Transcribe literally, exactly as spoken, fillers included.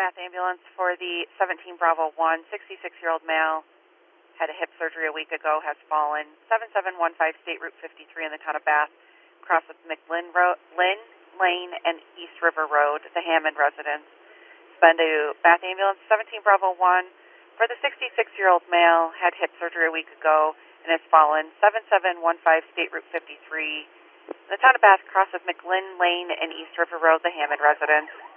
Bath ambulance for the seventeen Bravo one, sixty-six-year-old male, had a hip surgery a week ago, has fallen. seven seven one five State Route fifty-three in the town of Bath, across with McLinn Road, Lynn Lane and East River Road, the Hammond residence. Spend to Bath ambulance seventeen Bravo one for the sixty-six-year-old male, had hip surgery a week ago and has fallen. seven seven one five State Route fifty-three in the town of Bath, across with McLinn Lane and East River Road, the Hammond residence.